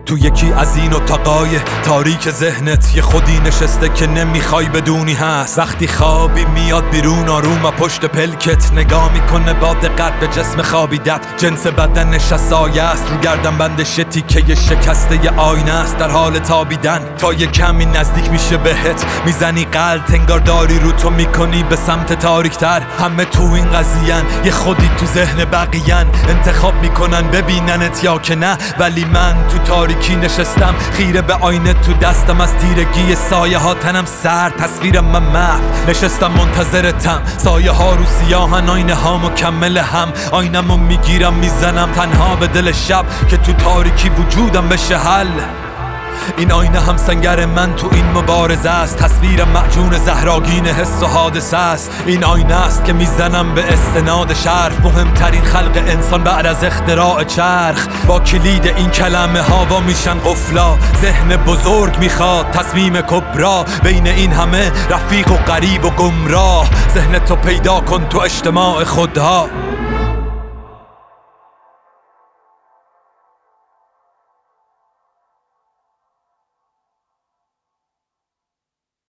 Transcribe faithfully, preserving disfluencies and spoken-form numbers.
تو یکی از این اتاقای تاریک ذهنت یه خودی نشسته که نمیخوای بدونی هست. وقتی خوابی میاد بیرون آروم و پشت پلکت نگاه میکنه با دقت به جسم خوابیدت. جنس بدنش از سایه است رو گردن بند شتی که یه شکسته یه آینه است در حال تابیدن. تا یه کمی نزدیک میشه بهت میزنی قلط انگار داری رو تو میکنی به سمت تاریکتر. همه تو این قضیه‌ن یه خودی تو ذهن بقیه‌ن انتخاب میکنن ببیننت یا که نه. ولی من تو تاریکی نشستم خیره به آینه تو دستم از تیرگی سایه ها تنم سر تصویرم من محو نشستم منتظرتم. سایه ها رو سیاهن آینه ها مکمل هم. آینمو میگیرم میزنم تنها به دل شب که تو تاریکی وجودم بشه حل. این آینه هم سنگر من تو این مبارزه است. تصویر معجون زهراگین حس و حادثه است. این آینه است که میزنم به استناد شرف مهمترین خلق انسان بعد از اختراع چرخ. با کلید این کلمه ها وا میشن قفلا. ذهن بزرگ میخواد تصمیم کبرا بین این همه رفیق و غریب و گمراه. ذهن تو پیدا کن تو اجتماع خودها.